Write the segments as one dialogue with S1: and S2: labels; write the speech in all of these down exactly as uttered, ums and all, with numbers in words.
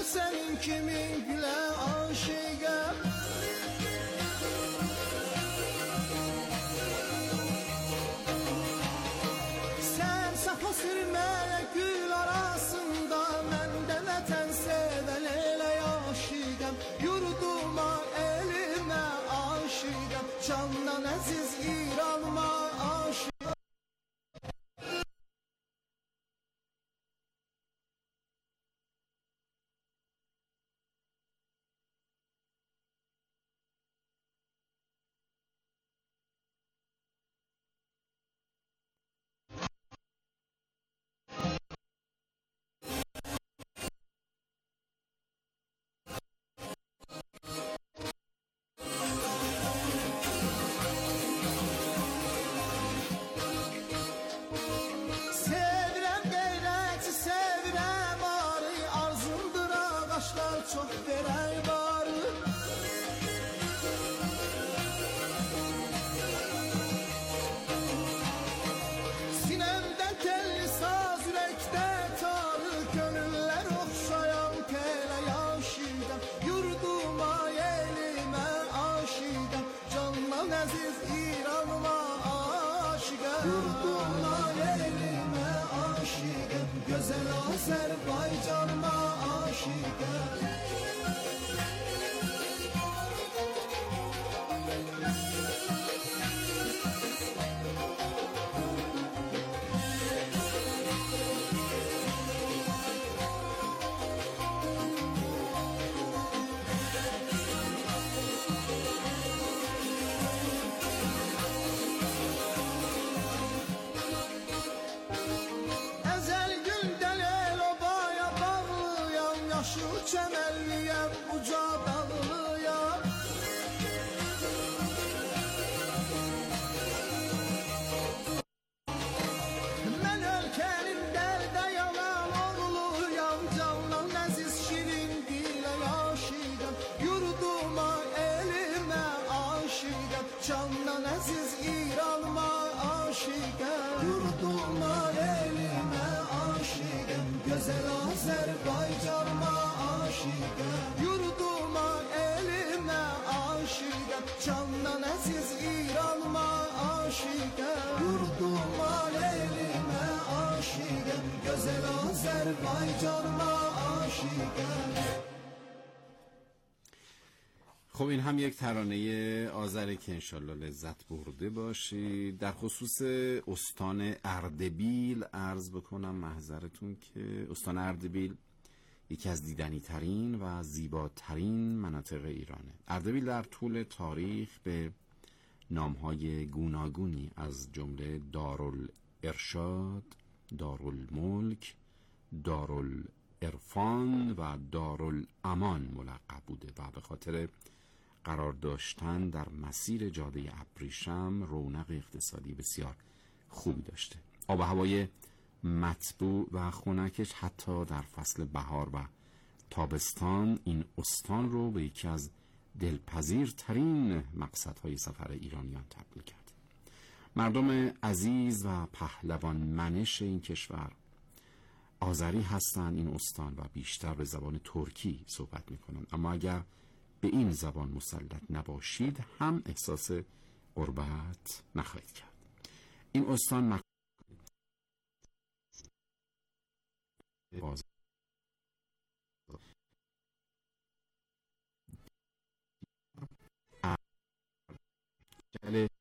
S1: senin kimin güle aşıqam. Sen safa sürmeye gül arasında, mən də vətən sevən elə aşıqam. Yurduma, elimə aşıqam, candan əziz İranıma aşıqam. Çok verər barı. Sinemdə telli saz, ürəkdə tarı, gönüllər oxşayan telə yaşıqam. Yurduma, elimə aşıqam, candan əziz İranıma aşıqam. Yurduma, elimə aşıqam, gözəl Azərbaycanıma aşıqam. Yaşıl çəməlliyəm, uca dağlıyam. Mən ölkənin dərdə yalan oğluyam, candan əziz şirin dilə aşıqam. Yurduma, elimə aşıqam, candan əziz İranıma aşıqam. Yurduma, elimə aşıqam, gözəl Azərbaycanıma aşıqam. Yurduma, elimə aşıqam, candan əziz İranıma aşıqam. Yurduma, elimə aşıqam, gözəl Azərbaycanıma aşıqam.
S2: خب این هم یک ترانه آذره که انشالله لذت برده باشید. در خصوص استان اردبیل عرض بکنم محضرتون که استان اردبیل یکی از دیدنی ترین و زیباترین مناطق ایرانه. اردبیل در طول تاریخ به نامهای گوناگونی از جمله دارالارشاد، دارالملک، دارالعرفان و دارالامان ملقب بوده و به خاطر قرار داشتن در مسیر جاده ابریشم رونق اقتصادی بسیار خوبی داشته. آب و هوای مطبوع و خنکش حتی در فصل بهار و تابستان این استان رو به یکی از دلپذیرترین مقصدهای سفر ایرانیان تبدیل کرد. مردم عزیز و پهلوان منش این کشور آذری هستند این استان و بیشتر به زبان ترکی صحبت میکنند، اما اگر به این زبان مسلط نباشید هم احساس غربت نخواهید کرد. این استان مک... باز... جل...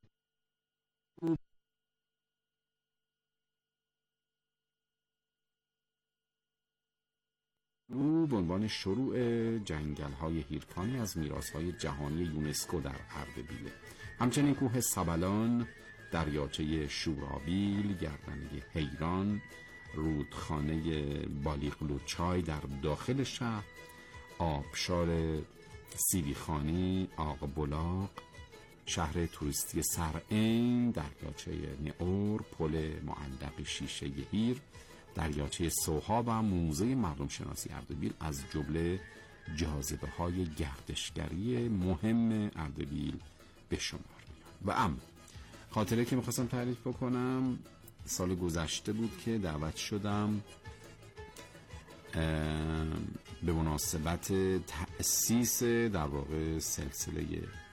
S2: او به عنوان شروع جنگل‌های هیرکانی از میراث‌های جهانی یونسکو در اردبیل. همچنین کوه سبلان، دریاچه شورابیل، گردنه حیران، رودخانه بالیقلوچای در داخل شهر، آبشار سیویخانی، آقبلاق، شهر توریستی سرعین، دریاچه نئور، پل معلق شیشه هیر، دریاچه سوها و موزه مردم شناسی اردبیل از جمله جاذبه های گردشگری مهم اردبیل به شمار میاد. و اما خاطره که میخواستم تعریف بکنم سال گذشته بود که دعوت شدم به مناسبت تأسیس در واقع سلسله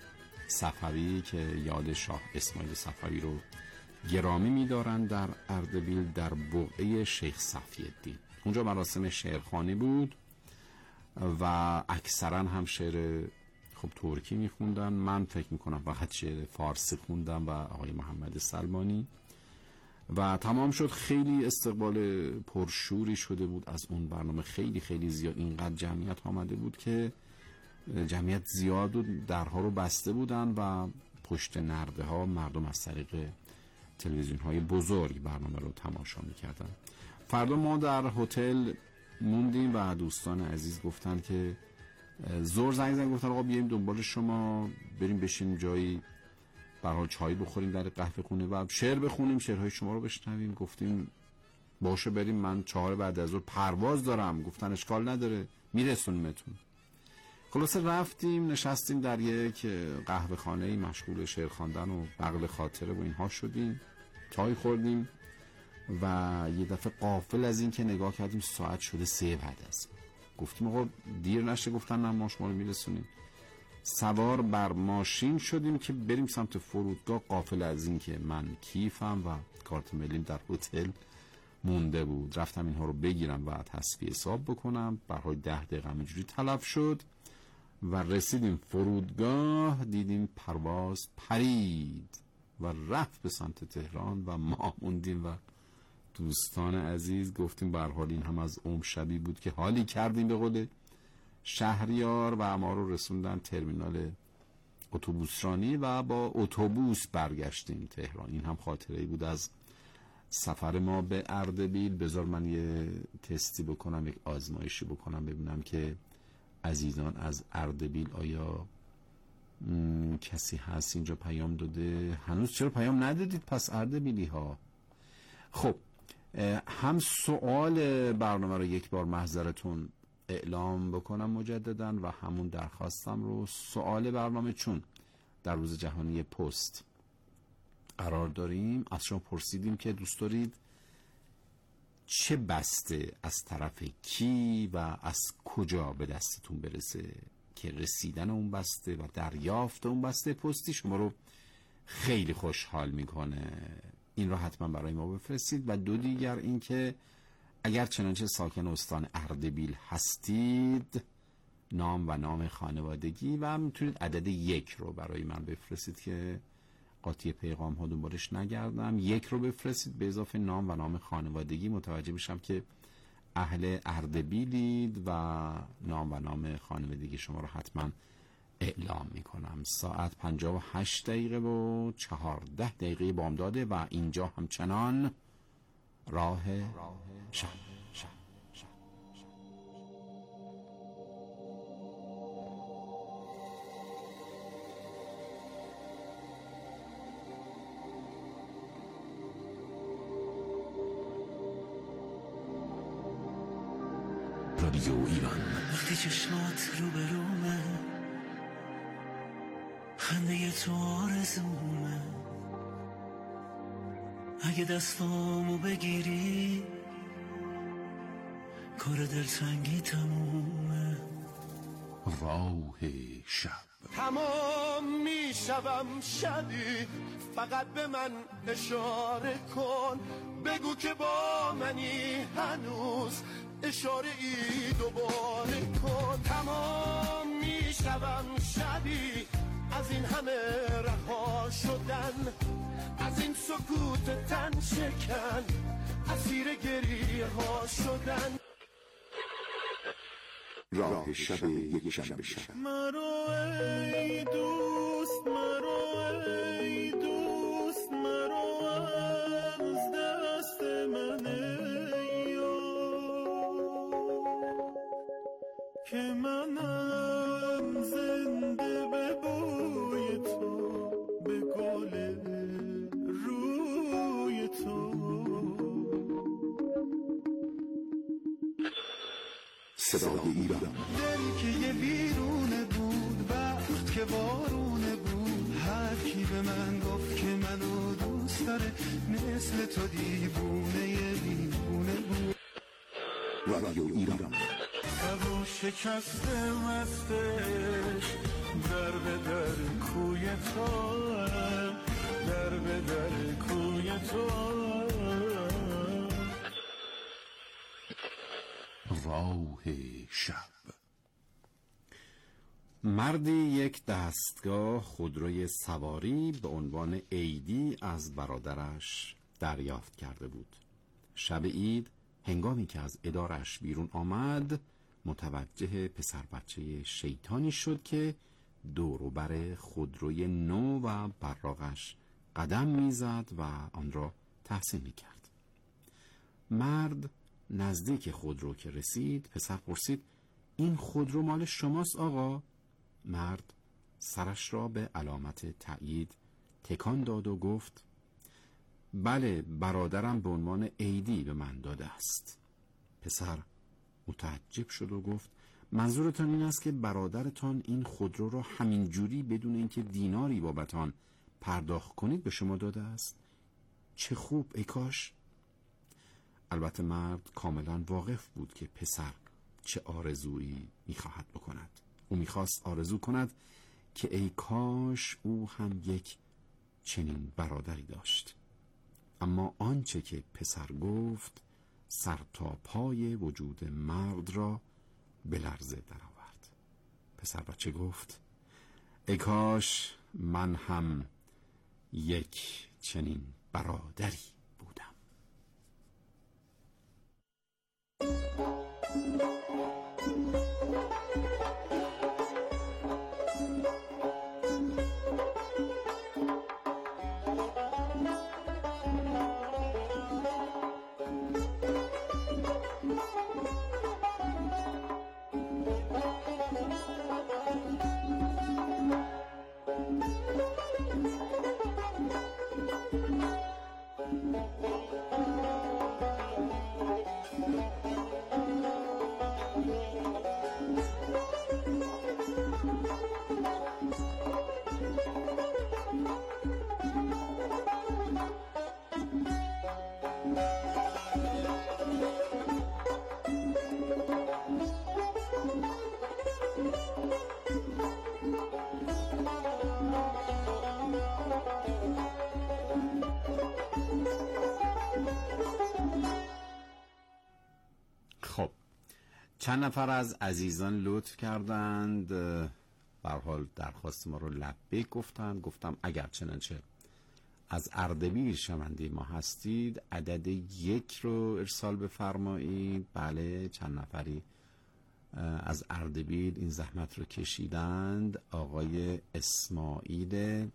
S2: صفوی که یاد شاه اسماعیل صفوی رو گرامی می‌دارن در اردبیل در بقعه شیخ صفی‌الدین. اونجا مراسم شعرخوانی بود و اکثرا هم شعر خب ترکی میخوندن. من فکر میکنم فقط شعر فارسی خوندم و آقای محمد سلمانی و تمام شد. خیلی استقبال پرشوری شده بود از اون برنامه، خیلی خیلی زیاد، اینقدر جمعیت آمده بود که جمعیت زیاد و درها رو بسته بودن و پشت نرده ها مردم از طریق تلویزیون های بزرگ برنامه رو تماشا میکردن. فردا ما در هتل موندیم و دوستان عزیز گفتن که زور زنگ زنگ گفتن آقا بیاییم دنبال شما، بریم بشینیم جایی به هر حال چای بخوریم در قهوه خونه و شعر بخونیم، شعرهای شما رو بشنویم. گفتیم باشه بریم، من چهار بعد از ظهر پرواز دارم. گفتن اشکال نداره میرسونیمتون. خلاصه رفتیم نشستیم در یک قهوه خانه مشغول شعر خواندن و نقل خاطره و اینها شدیم، چای خوردیم و یه دفعه غافل از این که نگاه کردیم ساعت شده سه بعد از. گفتیم آقا دیر نشه، گفتن نه ما شما رو میرسونیم. سوار بر ماشین شدیم که بریم سمت فرودگاه، غافل از این که من کیفم و کارت ملیم در هتل مونده بود. رفتم اینها رو بگیرم و تصفیه حساب بکنم. برای ده دقیقه اینجوری تلف شد و رسیدیم فرودگاه، دیدیم پرواز پرید و رفت به سمت تهران و ما موندیم و دوستان عزیز گفتیم به هر حال این هم از عمر شبیه بود که حالی کردیم به قول شهریار و ما رو رسوندن ترمینال اتوبوسرانی و با اتوبوس برگشتیم تهران. این هم خاطره بود از سفر ما به اردبیل. بذار من یه تستی بکنم، یک آزمایشی بکنم ببینم که عزیزان از اردبیل آیا کسی هست اینجا پیام داده؟ هنوز چرا پیام ندادید پس اردبیلی ها؟ خب هم سوال برنامه رو یک بار محضرتون اعلام بکنم مجدداً و همون درخواستم رو. سوال برنامه چون در روز جهانی پست قرار داریم، از شما پرسیدیم که دوست دارید چه بسته از طرف کی و از کجا به دستتون برسه که رسیدن اون بسته و دریافت اون بسته پستی شما رو خیلی خوشحال میکنه. این رو حتما برای ما بفرستید. و دو دیگر این که اگر چنانچه ساکن استان اردبیل هستید نام و نام خانوادگی و میتونید عدد یک رو برای من بفرستید که قاطی پیغام ها دنبالش نگردم. یک رو بفرستید به اضافه نام و نام خانوادگی، متوجه بشم که اهل اردبیلید و نام و نام خانوادگی شما رو حتما اعلام میکنم. ساعت پنجاه و هشت دقیقه و چهارده دقیقه بامداده و اینجا همچنان راه شب.
S3: رادیو ایران. وقتی چشمات رو به رومه، خنده تو آرزومه، اگه دستامو بگیری کار دلتنگی تمومه.
S2: راه شب.
S1: تمام میشوم شبی، فقط به من اشاره کن، بگو که با منی هنوز، اشاره ای دوباره کن. تمام میشوم شبی از این همه رها شدن، از این سکوت تن شکن، اسیر گریه ها شدن.
S4: راه شب یک شنبه شب.
S3: مرو ای دوست، مرو ای دوست، مرو از دست من که منم زنده به بوی تو، به گل روی تو.
S4: صدای ایران.
S3: دل که یه بیرونه بود، وقت که بارونه بود، هر کی به من گفت که منو دوست داره، مثل تو دیوونه یه دیوونه بود.
S4: رادیو ایران.
S3: کبوش شکسته مستش در به در کوی تو، در به در کوی تو.
S4: راه شب.
S2: مردی یک دستگاه خودروی سواری به عنوان عیدی از برادرش دریافت کرده بود. شب عید هنگامی که از ادارش بیرون آمد متوجه پسر بچه شیطانی شد که دور و بر خودروی نو و براقش قدم میزد و آن را تحسین میکرد. مرد نزدیک خودرو که رسید پسر پرسید این خودرو مال شماست آقا؟ مرد سرش را به علامت تأیید تکان داد و گفت بله، برادرم به عنوان عیدی به من داده است. پسر متعجب شد و گفت منظورتان این است که برادرتان این خودرو را همین جوری بدون اینکه دیناری بابت آن پرداخت کنید به شما داده است؟ چه خوب، ای کاش. البته مرد کاملا واقف بود که پسر چه آرزویی میخواهد بکند. او میخواست آرزو کند که ای کاش او هم یک چنین برادری داشت. اما آنچه که پسر گفت سر تا پای وجود مرد را به لرزه درآورد. پسر بچه گفت ای کاش من هم یک چنین برادری بودم. خب چند نفر از عزیزان لطف کردند به هر حال درخواست ما رو لبیک گفتند. گفتم اگر چنانچه از اردبیل شنونده ما هستید عدد یک رو ارسال بفرمایید. بله، چند نفری از اردبیل این زحمت رو کشیدند. آقای اسماعیل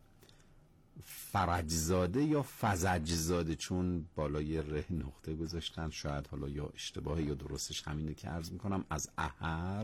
S2: فرجزاده یا فزجزاده، چون بالای ره نقطه گذاشتن، شاید حالا یا اشتباهی یا درستش همینه که عرض میکنم، از احر.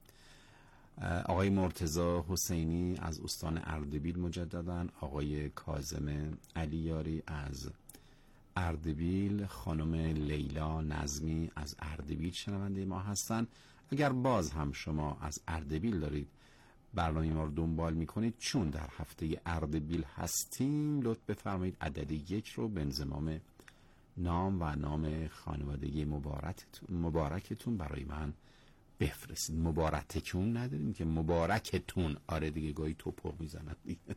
S2: آقای مرتضی حسینی از استان اردبیل مجدداً. آقای کاظم علیاری از اردبیل. خانم لیلا نظمی از اردبیل شنونده ما هستن. اگر باز هم شما از اردبیل دارید برنامه ما رو دنبال میکنید، چون در هفته اردبیل هستیم، لطف بفرمایید عدد یک رو به انضمام نام و نام خانوادگی مبارکتون برای من بفرستید. مبارکتون نداریم که مبارکتون. آره دیگه، گاهی توپق میزند.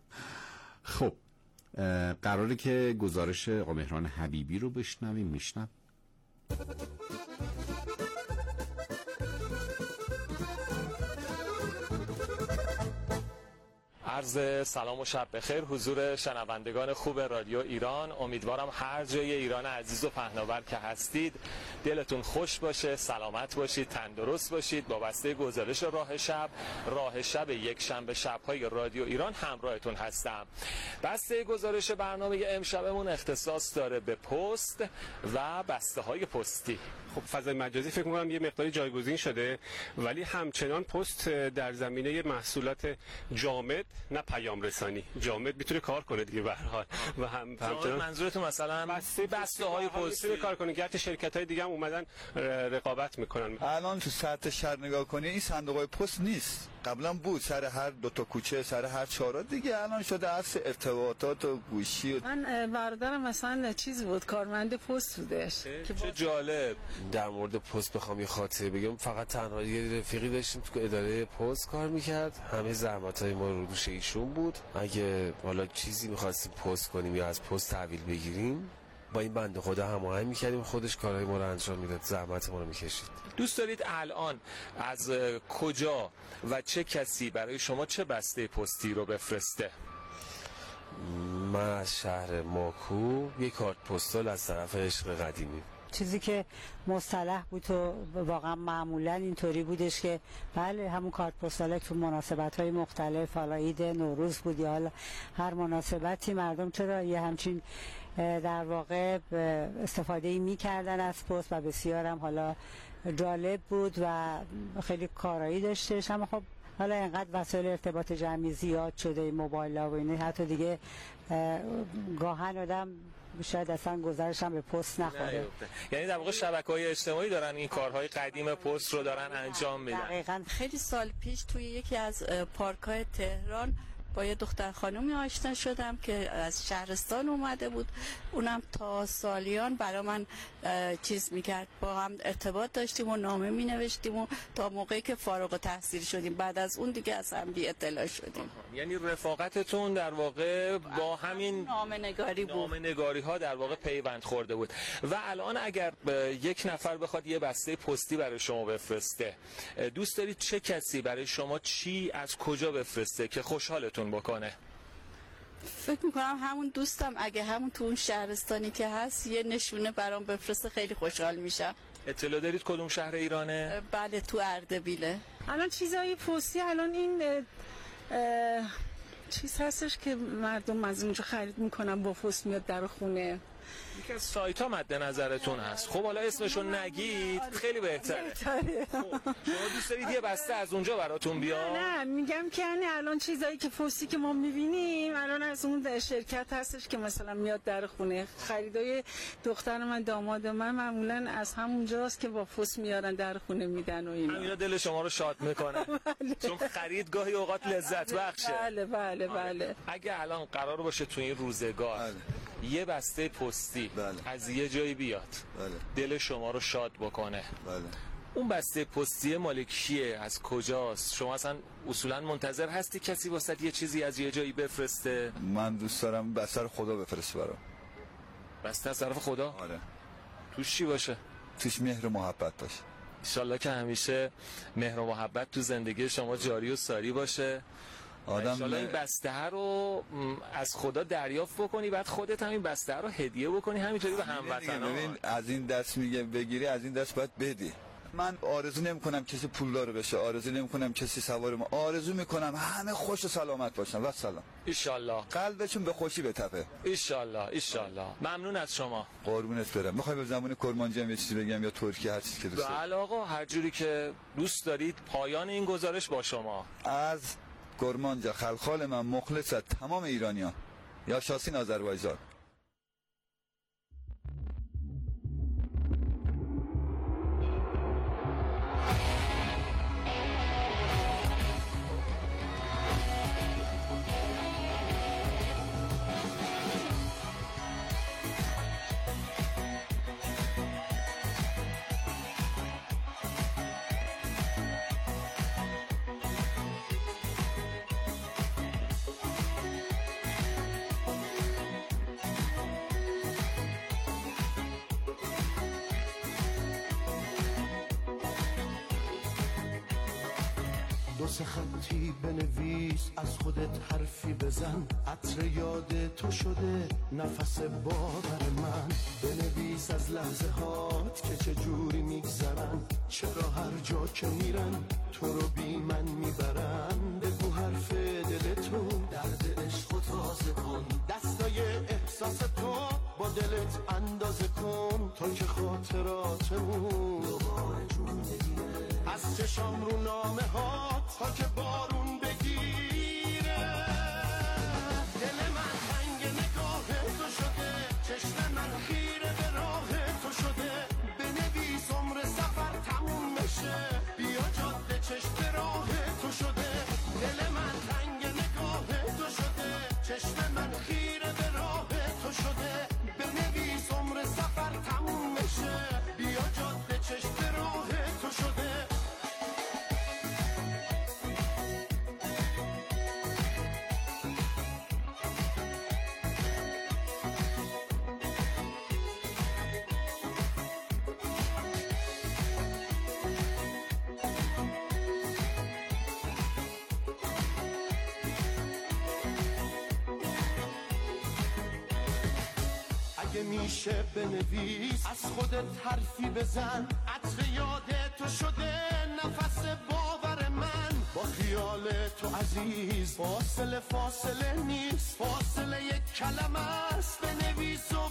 S2: خب قراره که گزارش آقا مهران حبیبی رو بشنویم. میشنم.
S5: عرض سلام و شب بخیر حضور شنوندگان خوب رادیو ایران. امیدوارم هر جای ایران عزیز و پهناور که هستید دلتون خوش باشه، سلامت باشید، تندرست باشید. با بسته گزارش راه شب راه شب یک شنبه شب‌های رادیو ایران همراهتون هستم. بسته گزارش برنامه امشبمون اختصاص داره به پست و بسته‌های پستی.
S6: خب فضای مجازی فکر می‌کنم یه مقداری جایگزین شده، ولی همچنان پست در زمینه محصولات جامد، نه پیام رسانی، جامد میتونه کار کنه دیگه به هر حال. و هم همچنان
S5: منظورتون مثلا
S6: بسته
S5: بسته‌های پستی
S6: میتونه کار کنه. گرچه شرکت‌های دیگه هم اومدن رقابت میکنن.
S7: الان تو سطح شهر نگاه کنی این صندوق‌های پست نیست. قبلا بود سر هر دو تا کوچه، سر هر چهارراه دیگه. الان شده اصل ارتباطات و گوشی و...
S8: من برادرم مثلا چیز بود، کارمند پست بودش.
S5: چه جالب.
S8: در مورد پست بخوام یه خاطره بگم، فقط تنها یه رفیقی داشتیم تو اداره پست کار میکرد، همه زحمت‌های ما رو دوش ایشون بود. اگه حالا چیزی می‌خواستیم پست کنیم یا از پست تحویل بگیریم، با این بنده خدا هماهنگ می‌کردیم، خودش کارهای ما رو انجام میداد، زحمت ما رو می‌کشید.
S5: دوست دارید الان از کجا و چه کسی برای شما چه بسته پستی رو بفرسته؟
S8: من از شهر ماکو یک کارت پستال از طرف عشق قدیمی.
S9: چیزی که مصطلح بود و واقعا معمولا اینطوری بودش که بله همون کارت پستال تو مناسبت‌های مختلف، حالا عید نوروز بود یا حالا هر مناسبتی، مردم چرا یه همچین در واقع استفاده می‌کردن از پست و بسیار هم حالا جالب بود و خیلی کارایی داشتش. اما خب حالا اینقدر وسایل ارتباط جمعی زیاد شده، موبایل‌ها و اینه، حتی دیگه گاهن آدم شاید اصلا گذرش هم به پست نخوره.
S5: یعنی در واقع شبکه‌های اجتماعی دارن این کارهای قدیم پست رو دارن انجام میدن.
S9: دقیقاً.
S10: خیلی سال پیش توی یکی از پارک‌های تهران با یه دختر خانومی آشنا شدم که از شهرستان اومده بود. اونم تا سالیان برای من چیز میکرد، با هم ارتباط داشتیم و نامه می نوشتیم و تا موقعی که فارغ التحصیل شدیم، بعد از اون دیگه از هم بی اطلاع شدیم.
S5: یعنی رفاقتتون در واقع با همین
S10: نامه نگاری بود،
S5: نامه نگاری ها در واقع پیوند خورده بود. و الان اگر یک نفر بخواد یه بسته پستی برای شما بفرسته، دوست دارید چه کسی برای شما چی از کجا بفرسته که خوشحالتون بکنه؟
S10: فکر میکنم همون دوستم اگه همون تو اون شهرستانی که هست یه نشونه برام بفرسته خیلی خوشحال میشم.
S5: اطلاع دارید کدوم شهر ایرانه؟
S10: بله تو اردبیله.
S11: الان چیزای پستی الان این اه اه چیز هستش که مردم از اونجا خرید میکنن، با پست میاد در خونه.
S5: یکی از سایت ها مد نظرتون هست؟ خب حالا اسمشو نگید خیلی بهتره. خب شما دوست دارید یه بسته از اونجا براتون بیاد؟
S11: نه میگم که یعنی الان چیزایی که پستی که ما میبینیم الان از اون شرکت هستش که مثلا میاد در خونه. خریدای دختر من، داماد من معمولا از همونجاست که با پست میارن در خونه میدن و اینا.
S5: همینا دل شما رو شاد میکنه. چون خرید گاهی اوقات لذت بخشه.
S11: بله بله بله.
S5: اگه الان قرار باشه تو این روزگار بله. یه بسته پستی بله. از یه جایی بیاد بله. دل شما رو شاد بکنه بله. اون بسته پستی مال کیه؟ از کجاست؟ شما اصلا اصولا منتظر هستی کسی واسه یه چیزی از یه جایی بفرسته؟
S7: من دوست دارم بسته خدا بفرسته برام.
S5: بسته از طرف خدا؟
S7: آره.
S5: توش چی باشه؟
S7: توش مهر و محبت باشه.
S5: انشالله که همیشه مهر و محبت تو زندگی شما جاری و ساری باشه. آدم انشالله این بسته رو از خدا دریافت بکنی، بعد خودت هم این بسته رو هدیه بکنی همینطوری به هموطنان.
S7: ببین از این دست میگه بگیری، از این دست باید بدی. من آرزو نمی کنم کسی پولدار بشه، آرزو نمی کنم کسی سوار ما، آرزو میکنم همه خوش و سلامت باشن و سلام.
S5: ان شاءالله
S7: قلبشون به خوشی بتپه.
S5: ان شاءالله ان شاءالله. ممنون از شما.
S7: قربونت برم. میخوای به زبان کرمانجی هم یه چیزی بگم یا ترکی، هر چیزی که دوست داری؟
S5: بله آقا، هر جوری که دوست دارید. پایان این گزارش با شما.
S7: از کرمانجا خلخال من مخلص از تمام ایرانیان. یا شاسین آذربایجان.
S1: دو سه خطی بنویس، از خودت حرفی بزن، عطر یاد تو شده نفس باور من. بنویس از لحظه هات که چه جوری میگذرن، چرا هر جا که میرن تو رو بی من میبرن. بگو حرف دلتو، درد عشق و تازه کن، دستای احساس تو با دلت اندازه کن، تا که خاطراتمون دوباره جون بگیره از چشام رو نامه ها، تا که بارون بگیره. دل من تنگ نگاه تو شده، چشم من خیره به راه تو شده. بنویس عمر سفر تموم بشه، بیا جاده چشم راه تو شده. دل من تنگ نگاه تو شده، چشم من خیره به راه تو شده. بنویس عمر سفر تموم بشه، بیا جاده اگه میشه بنویس، از خودت حرفی بزن، عطر یاد تو شده نفس باور من، با خیال تو عزیز فاصله فاصله نیست، فاصله یک کلمه است، بنویس و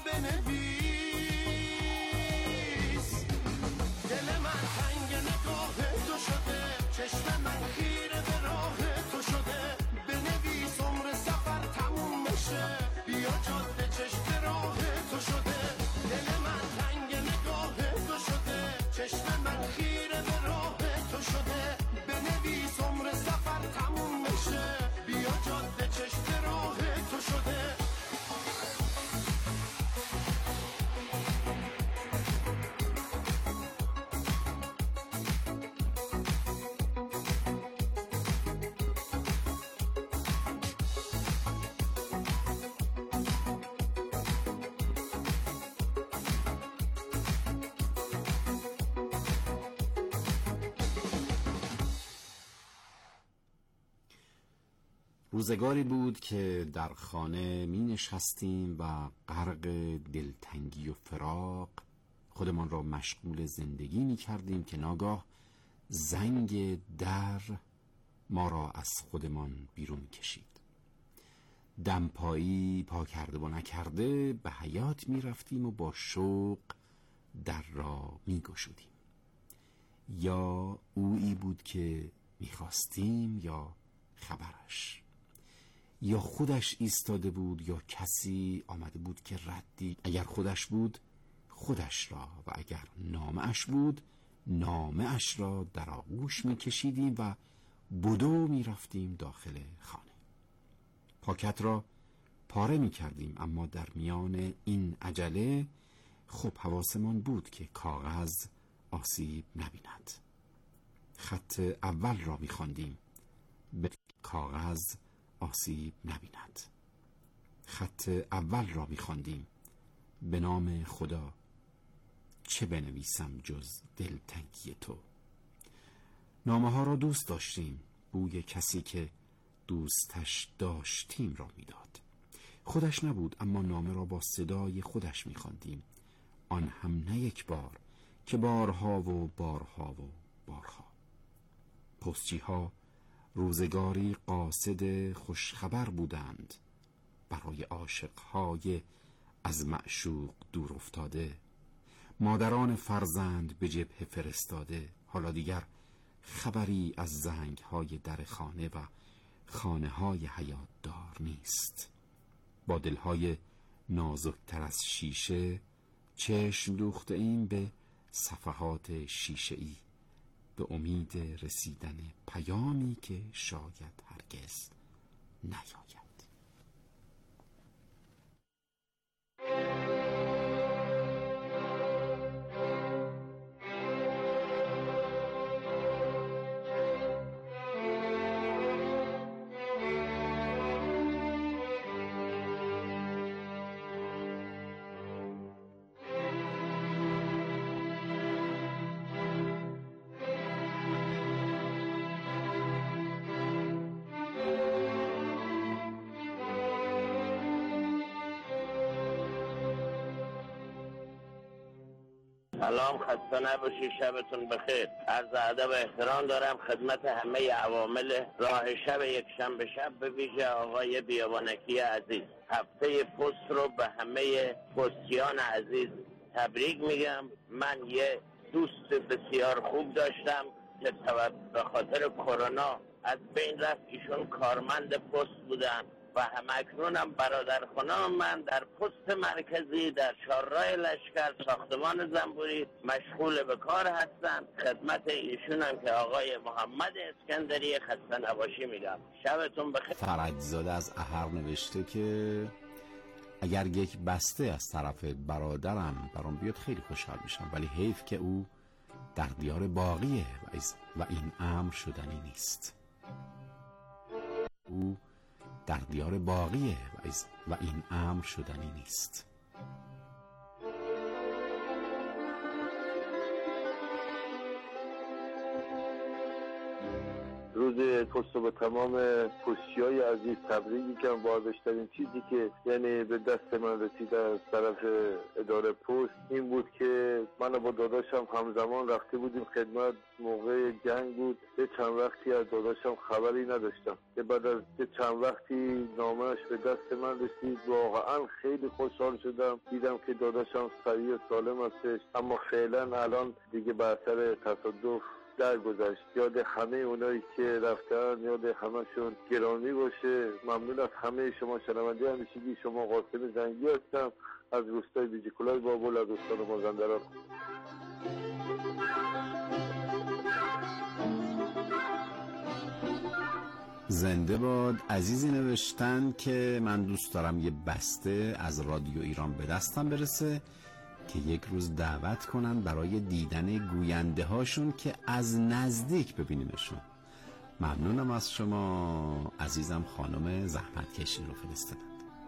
S1: بنویس. دل من تنگ نگاه تو شده، چشم من خیره به راه تو شده، بنویس عمر سفر تموم بشه، بیا جاده چشم راه تو شده. دل من تنگ نگاه تو شده، چشم من خیره به راه تو شده، بنویس عمر سفر تموم بشه، بیا جاده چشم راه تو شده.
S2: روزگاری بود که در خانه می نشستیم و غرق دلتنگی و فراق خودمان را مشغول زندگی می کردیم که ناگاه زنگ در ما را از خودمان بیرون می کشید. دمپایی پا کرده و نکرده به حیاط می رفتیم و با شوق در را می گشودیم. یا اویی بود که می خواستیم یا خبرش، یا خودش ایستاده بود یا کسی آمده بود که ردی، اگر خودش بود خودش را و اگر نامه اش بود نامه اش را در آغوش می کشیدیم و بدو می رفتیم داخل خانه. پاکت را پاره می کردیم، اما در میان این عجله خب حواسمان بود که کاغذ آسیب نبیند. خط اول را می خواندیم، به کاغذ آسیب نبیند. خط اول را می خواندیم، به نام خدا چه بنویسم جز دلتنگی تو. نامه ها را دوست داشتیم، بوی کسی که دوستش داشتیم را میداد. خودش نبود، اما نامه را با صدای خودش می خواندیم، آن هم نه یک بار که بارها و بارها و بارها. پستچی ها روزگاری قاصد خوشخبر بودند برای عاشقهای از معشوق دور افتاده، مادران فرزند به جبهه فرستاده. حالا دیگر خبری از زنگ‌های در خانه و خانه‌های حیات دار نیست. با دلهای نازکتر از شیشه چشم دوخته ایم به صفحات شیشه‌ای، به امید رسیدن پیامی که شاید هرگز نیاید.
S12: سلام، خسته نباشی، شبتون بخیر. عرض ادب و احترام دارم خدمت همه عوامل راه شب یک شنبه شب، به ویژه آقای بیابانکی عزیز. هفته پست رو به همه پستیان عزیز تبریک میگم. من یه دوست بسیار خوب داشتم که به خاطر کرونا از بین رفت. ایشون کارمند پست بودن و همکنونم برادر خانم من در پست مرکزی در چهارراه لشکر ساختمان زنبوری مشغول به کار هستن. خدمت ایشون هم که آقای محمد اسکندری خسته نباشی میگم. شبتون بخیر.
S2: فرجزاده از احر نوشته که اگر یک بسته از طرف برادرم برام بیاد خیلی خوشحال میشم، ولی حیف که او در دیار باقیه و این امر شدنی نیست. او در دیار باقیه و این امر شدنی نیست.
S13: روز پست به تمام پستی‌های عزیز تبریک میگم. واضح‌ترین چیزی که یعنی به دست من رسید از طرف اداره پست این بود که من با داداشم همزمان رفته بودیم خدمت. موقع جنگ بود. یه چند وقتی از داداشم خبری نداشتم که بعد از یه چند وقتی نامه‌اش به دست من رسید. واقعا خیلی خوشحال شدم دیدم که داداشم صحیح و سالم هستش، اما فعلا الان دیگه به اثر تصادف درگذشت. یاد همه اونایی که رفتن یاد همشون گرامی باشه. ممنون از همه شما شنونده همیشگی شما. قاسم زنگی هستم از روستای بیجیکلای بابل از استان مازندران.
S2: زنده باد. عزیزی نوشتن که من دوست دارم یه بسته از رادیو ایران به دستم برسه که یک روز دعوت کنن برای دیدن گوینده هاشون که از نزدیک ببینیمشون. ممنونم از شما عزیزم. خانم زحمت کشی رو فرستادند.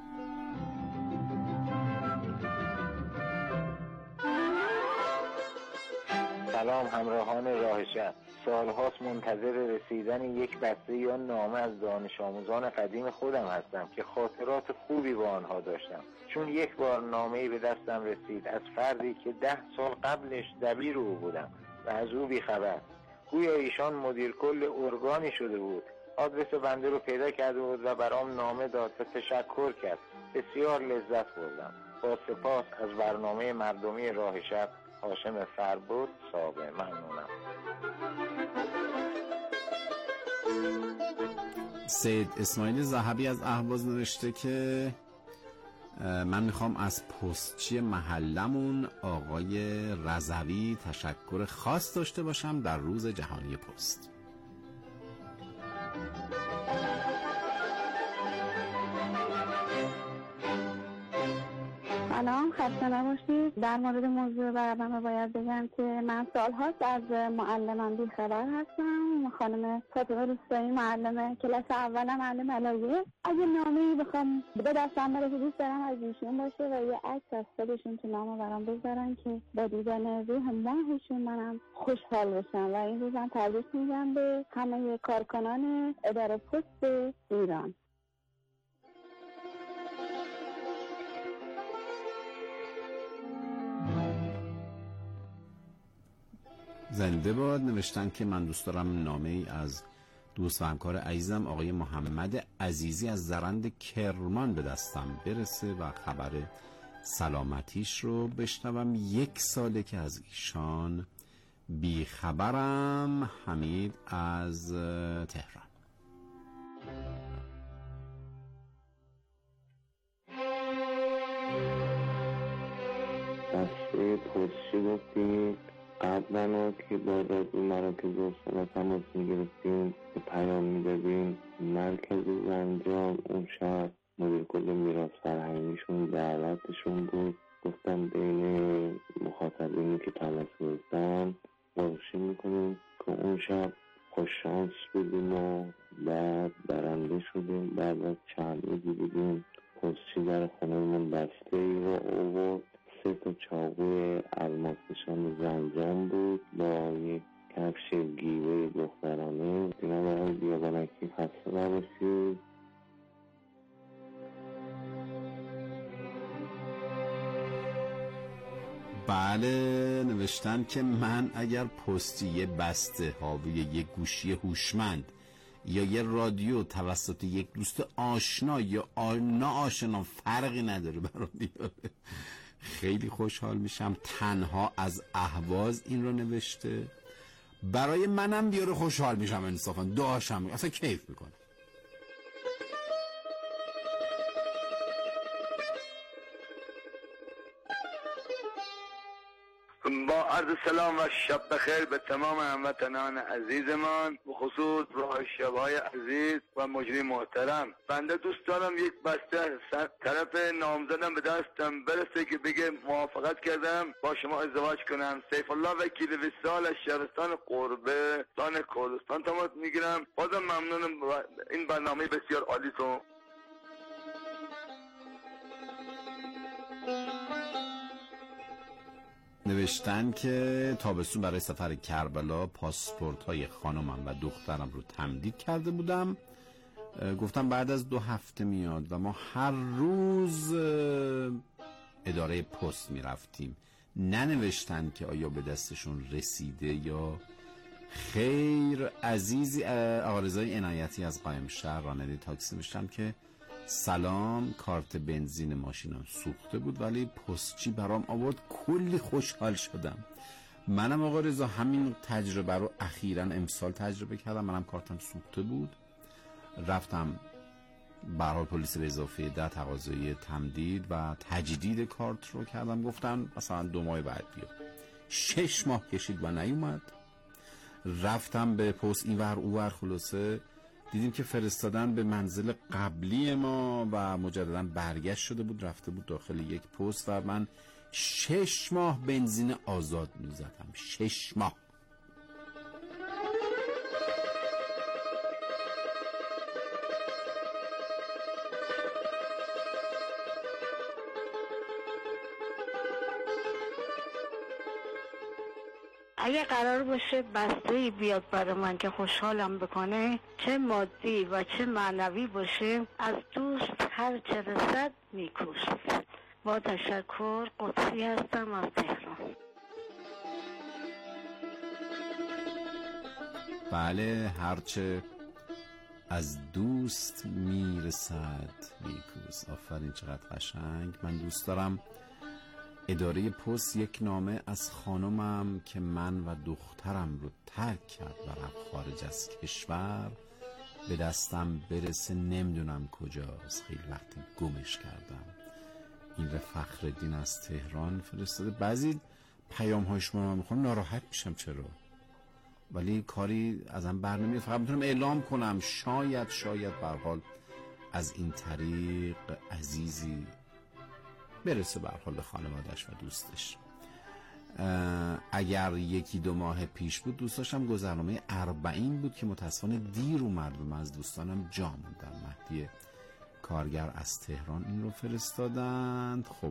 S14: سلام همراهان راه شب. سالهاست منتظر رسیدن یک بسته یا نامه از دانش آموزان قدیم خودم هستم که خاطرات خوبی با آنها داشتم. چون یک بار نامه‌ای به دستم رسید از فردی که ده سال قبلش دبیر او بودم و از او بیخبر. گویا ایشان مدیر کل ارگانی شده بود. آدرس بنده رو پیدا کرده بود و برام نامه داد و تشکر کرد. بسیار لذت بردم. با سپاس از برنامه مردمی راه شب. هاشم فربود صابه. ممنونم.
S2: سید اسماعیل ذهبی از اهواز نوشته که من میخوام از پستچی محلمون آقای رضوی تشکر خاص داشته باشم در روز جهانی پست.
S15: سلام، خسته نباشید. در مورد موضوع برنامه باید بگم که من سالهاست از معلمم بیخبر هستم. خانم فاطمه روستایی، معلم کلاس اولم، معلم علایه. اگه نامه‌ای بخوام به دستم برسه دوست دارم از ایشون باشه و یه عکس از خودشون تو نامه برام بذارن که با دیدن روح ماهشون منم خوشحال بشم. و این روزم تبریک میگم به همه کارکنان اداره پست ایران.
S2: زنده باد. نوشتن که من دوست دارم نامه ای از دوست و همکار عزیزم آقای محمد عزیزی از زرند کرمان به دستم برسه و خبر سلامتیش رو بشنوم. یک ساله که از ایشان بیخبرم. حمید از تهران.
S16: دسته پرسی گفتید قبلا که بعد از اون مراکز اصلا تماس میگرفتیم که پیام میدادیم مرکز زنجان اون شب مدیر کل میراث فرهنگیشون دعوتشون بود. گفتم بین مخاطبینی که تماس گرفتن باشی میکنیم که اون شب خوششانس بودیم و بعد برنده شدیم. بعد از چند روزی بودیم پستی در خونهمون بسته ای رو آورد. سه تا چاقوی الماسشان زنجان بود با یک کفش گیوه دخترانه. دینا برای بیابانکی خسته نباشید.
S2: بله، نوشتن که من اگر پستی یه بسته حاوی یک گوشی هوشمند یا یه رادیو توسط یک دوست آشنا یا ناآشنا فرقی نداره برام بیاره خیلی خوشحال میشم. تنها از اهواز این رو نوشته. برای منم بیاره خوشحال میشم. انصافا دعاشم اصلا کیف میکنه.
S17: با عرض سلام و شب بخیر به تمام هموطنان عزیزمان، بخصوص راه شب‌های عزیز و مجری محترم. بنده دوست دارم یک بسته طرف نامزدم به دستم برسه که بگه موافقت کردم با شما ازدواج کنم. سیف الله وکیل وصال از شهرستان قربه استان کردستان تماس میگیرم. بازم ممنونم این برنامه بسیار عالی تو.
S2: نوشتن که تابستون برای سفر کربلا پاسپورت های خانمم و دخترم رو تمدید کرده بودم. گفتم بعد از دو هفته میاد و ما هر روز اداره پست می رفتیم. ننوشتن که آیا به دستشون رسیده یا خیر. عزیزی آقا رضای عنایتی از قائم شهر راننده تاکسی نوشتم که سلام، کارت بنزین ماشینم سوخته بود ولی پستچی برام آورد، کلی خوشحال شدم. منم آقا رضا همین تجربه رو اخیراً امسال تجربه کردم. منم کارتم سوخته بود، رفتم به حال پلیس به اضافه ده تقاضای تمدید و تجدید کارت رو کردم. گفتم مثلا دو ماه بعد بیا. شش ماه کشید و نیومد. رفتم به پست اینور اونور، خلاصه دیدیم که فرستادن به منزل قبلی ما و مجددا برگشت شده بود، رفته بود داخل یک پست و من شش ماه بنزین آزاد میزدم. شش ماه.
S18: اگه قرار باشه بسته‌ای بیاد برای من که خوشحالم بکنه، چه مادی و چه معنوی باشه، از دوست هر چه رسد نیکوست. با تشکر، قدسی هستم از تهران.
S2: بله، هرچه از دوست میرسد نیکوست. آفرین، چقدر قشنگ. من دوست دارم اداره پست یک نامه از خانمم که من و دخترم رو ترک کرد و رفت خارج از کشور به دستم برسه. نمیدونم کجاست، خیلی وقتی گمش کردم. این رو فخرالدین از تهران فرستاده. بعضی پیام های شما من میخوام ناراحت میشم چرا، ولی کاری ازم بر نمیاد. فقط میتونم اعلام کنم شاید شاید به هر حال از این طریق عزیزی برسه به هر حال خانواده‌اش و دوستش. اگر یکی دو ماه پیش بود دوست داشتم گذرنامه اربعین بود که متاسفانه دیر اومد و من از دوستانم جا موندم. مهدی کارگر از تهران این رو فرستادند. خب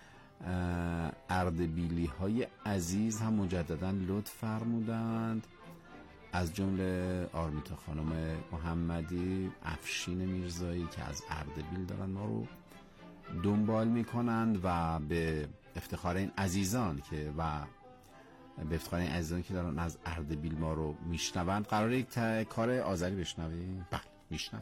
S2: اردبیلی های عزیز هم مجددا لطف فرمودند، از جمله آرمیتا خانم محمدی، افشین میرزایی که از اردبیل دارن ما رو دنبال میکنند و به افتخار این عزیزان که و به افتخار این عزیزان که دارن از اردبیل ما رو میشنوند، قراره یک کار آذری بشنویم؟ بله میشنویم.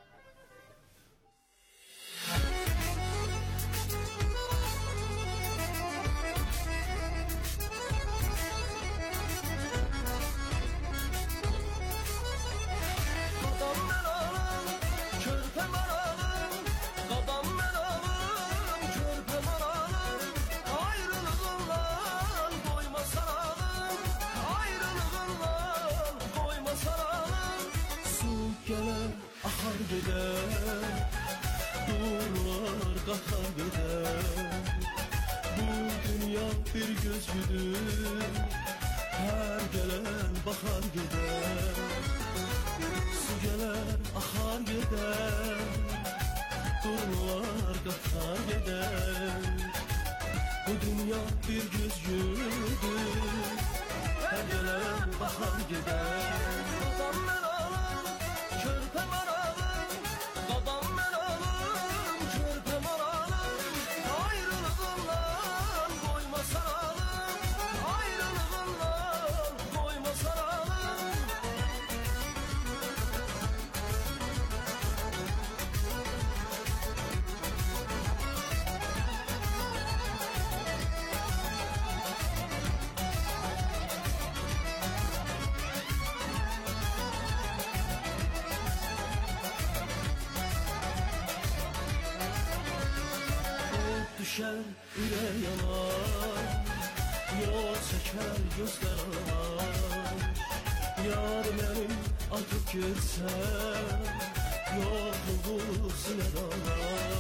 S1: düşer yüreğime, yol çeker gözlerime. Yar beni atıp gitse, yokluğu sinedana.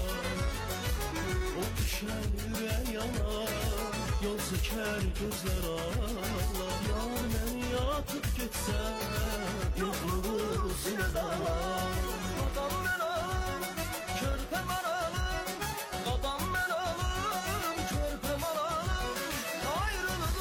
S1: O düşer yüreğime, yol çeker gözlerime. Yar beni atıp gitse, yokluğu sinedana. Adam ben ağım, körpem aralım. Adam ben ağım, körpem aralım. Ayrılık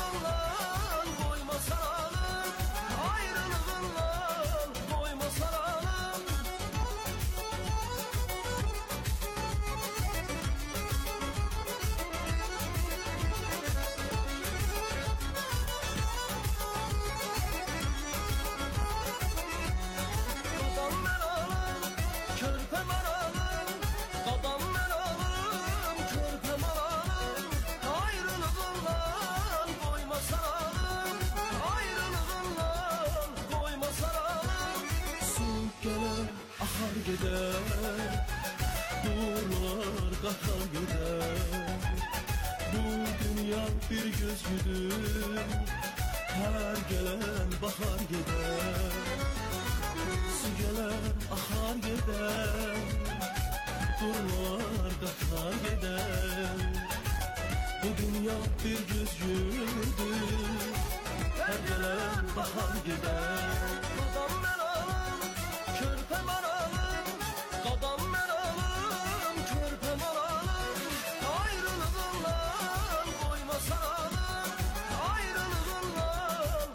S1: gider Durlar qatar gider Bu dünya bir gözgüdür Her gelen bahar gider Su gelen ahar gider Durlar qatar gider Bu dünya bir gözgüdür Her gelen bahar gider Qadam mən alım, körpə mən alım Qadam mən alım, körpə mən alım Ayrılığından qoymasan alım Ayrılığından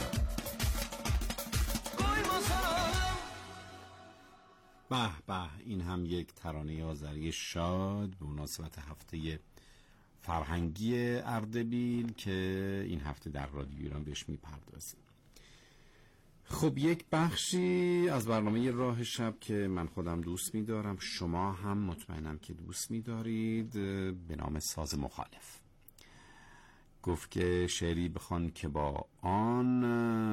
S1: qoymasan alım
S2: به به، این هم یک ترانه آذری شاد به مناسبت هفته فرهنگی اردبیل که این هفته در رادیو ایران بهش میپردازیم. خب یک بخشی از برنامه راه شب که من خودم دوست میدارم، شما هم مطمئنم که دوست میدارید، به نام ساز مخالف. گفت که شعری بخوان که با آن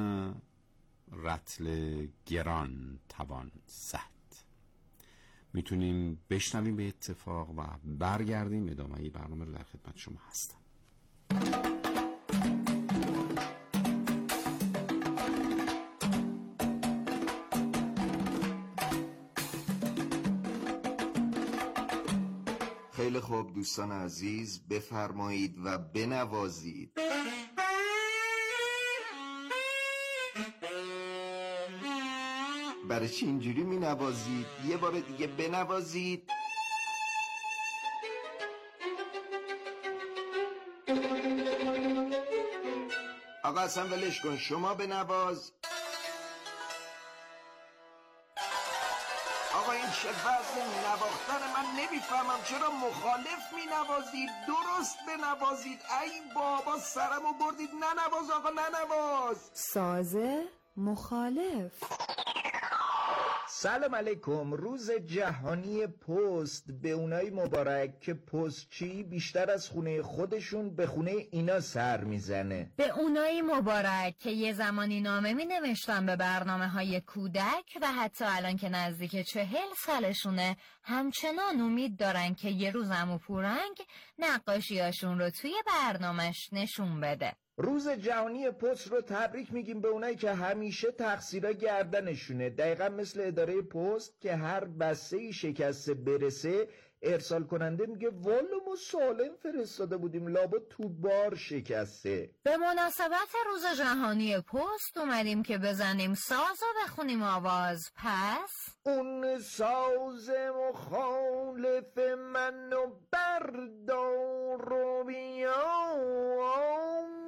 S2: رطل گران توان زد. میتونیم بشنویم به اتفاق و برگردیم ادامه برنامه رو در خدمت شما هستم.
S19: خیلی خوب دوستان عزیز، بفرمایید و بنوازید. برای چی اینجوری می نوازید؟ یه بار دیگه بنوازید. آقا اصلا ولش کن، شما بنواز. آقا این چه وضع نواختن من نمیفهمم، چرا مخالف می نوازید؟ درست بنوازید. ای بابا سرمو بردید. ننواز آقا، ننواز.
S20: ساز مخالف.
S21: سلام علیکم. روز جهانی پست به اونای مبارک که پستچی بیشتر از خونه خودشون به خونه اینا سر میزنه.
S22: به اونای مبارک که یه زمانی نامه می نوشتن به برنامه های کودک و حتی الان که نزدیک چهل سالشونه همچنان امید دارن که یه روز عمو پورنگ نقاشیاشون رو توی برنامهش نشون بده.
S21: روز جهانی پست رو تبریک میگیم به اونایی که همیشه تقصیرها گردنشونه. دقیقا مثل اداره پست که هر بسته‌ای شکسته برسه ارسال کننده میگه والا ما سالم فرستاده بودیم، لابد تو بار شکسته.
S22: به مناسبت روز جهانی پست اومدیم که بزنیم ساز و بخونیم آواز. پس
S21: اون ساز مخالف منو بردار و بیار.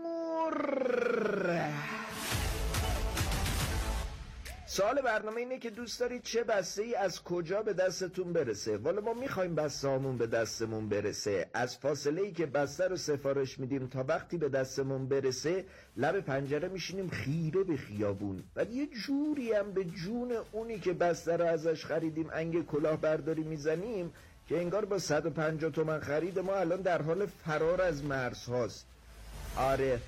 S21: سوال برنامه اینه که دوست دارید چه بسته ای از کجا به دستتون برسه. والا ما میخوایم بسته هامون به دستمون برسه. از فاصله ای که بسته رو سفارش میدیم تا وقتی به دستمون برسه لب پنجره میشینیم خیره به خیابون، ولی یه جوری هم به جون اونی که بسته رو ازش خریدیم انگ کلاهبرداری میزنیم که انگار با صد و پنجاه تومن خرید ما الان در حال فرار از مرزهاست. آره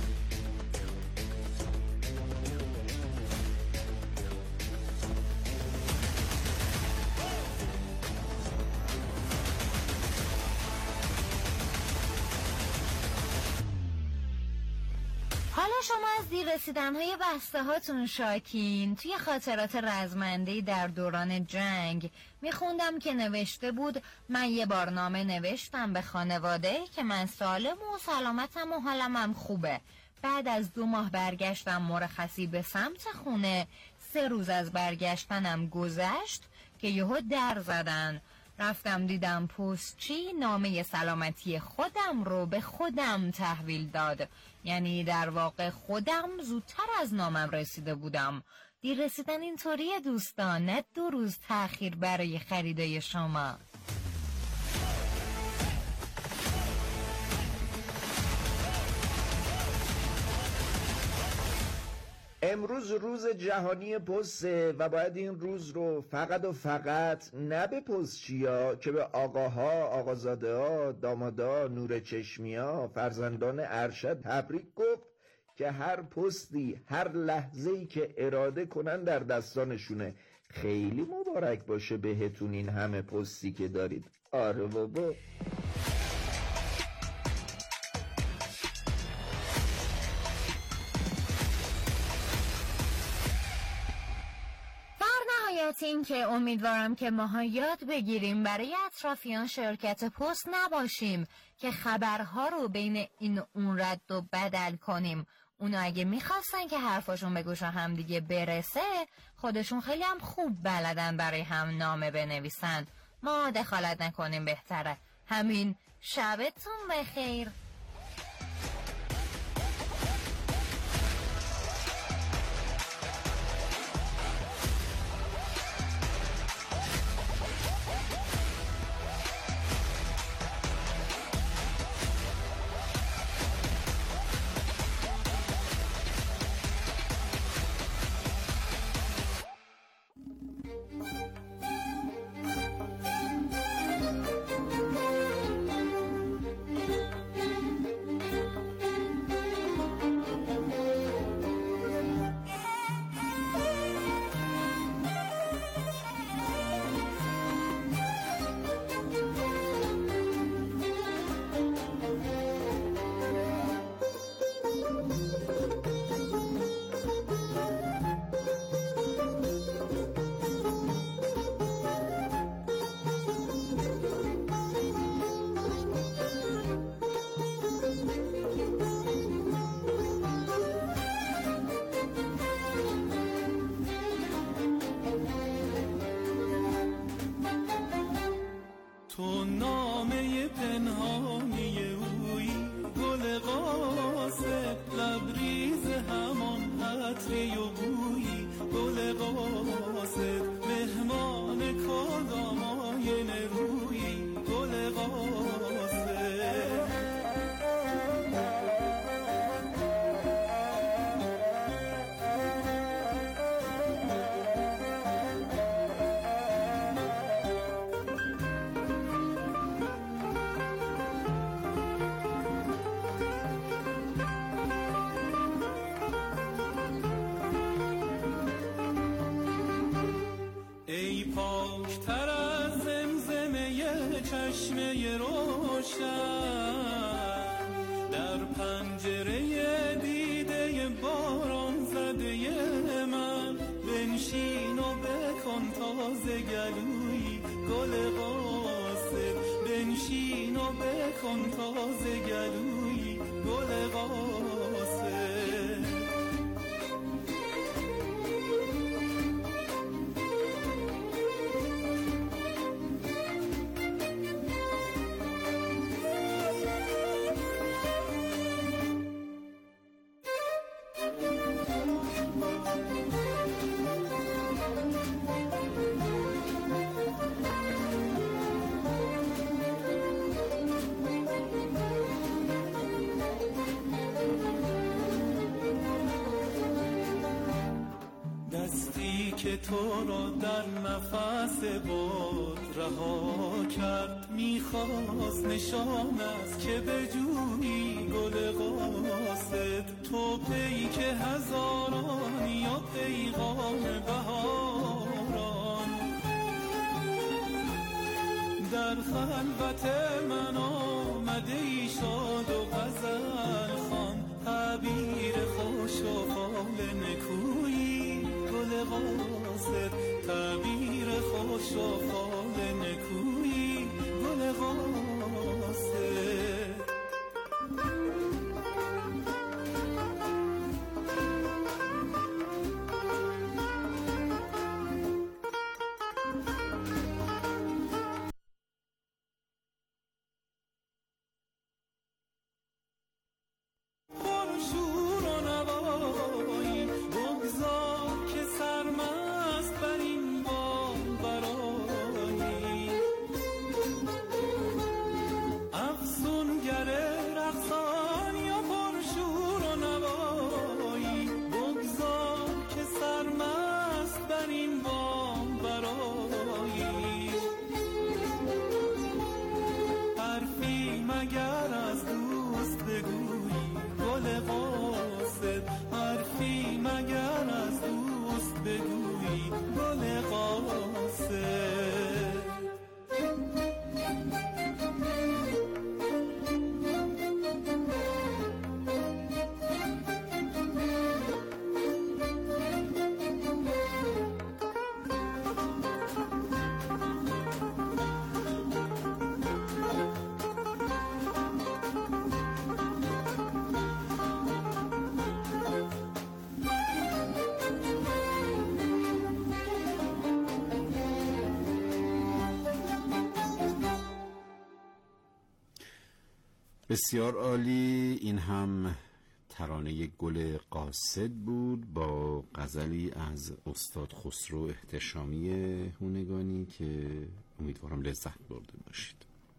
S22: حالا شما از دیر رسیدن‌های بسته هاتون شاکین. توی خاطرات رزمنده‌ای در دوران جنگ میخوندم که نوشته بود من یه بار نامه نوشتم به خانواده که من سالم و سلامتم و حالمم خوبه. بعد از دو ماه برگشتم مرخصی به سمت خونه. سه روز از برگشتنم گذشت که یهو در زدن. رفتم دیدم پستچی نامه سلامتی خودم رو به خودم تحویل داد. یعنی در واقع خودم زودتر از نامم رسیده بودم. دیر رسیدن اینطوریه دوستان، نه دو روز تأخیر برای خریدای شما.
S21: امروز روز جهانی پسته و باید این روز رو فقط و فقط نه به پستچیا که به آقاها، آقازاده ها، دامادا، نور چشمی ها، فرزندان ارشد تبریک گفت که هر پستی هر لحظه‌ای که اراده کنن در دستانشونه. خیلی مبارک باشه بهتون این همه پستی که دارید. آره بابا.
S22: این که امیدوارم که ماها یاد بگیریم برای اطرافیان شرکت پست نباشیم که خبرها رو بین این اون رد و بدل کنیم. اونا اگه میخواستن که حرفاشون به گوش هم دیگه برسه خودشون خیلی هم خوب بلدن برای هم نامه بنویسن. ما دخالت نکنیم بهتره. همین. شبتون بخیر.
S3: تو نامه پنهانی اویی، گل قاصد لبریز همان عطری و بویی، گل قاصد مهمان کدام آینه رویی، گل قاصد. ای پاکتر از زمزمه چشمه روشن، در پنجره دیده باران زده من، بنشین و بکن تازه گلویی، گل قاصد. بنشین و بکن تازه گلویی، گل قاصد. دستی که تو را در نفس باد رها کرد، میخواست نشان است که بجویی، گل قاصد. تو پیک هزاران یا پیغام بهاران، در خلوت من آمده ای شاد و غزل خوان، تعبیر خوش و فال نکویی، گل قاصد. تعبیر خوش و فال نکویی، گل قاصد. شور و نوایی بگذار که سرمست بر این بام برآیم،
S2: بسیار عالی. این هم ترانه گل قاصد بود با غزلی از استاد خسرو احتشامی هونگانی که امیدوارم لذت برده باشید.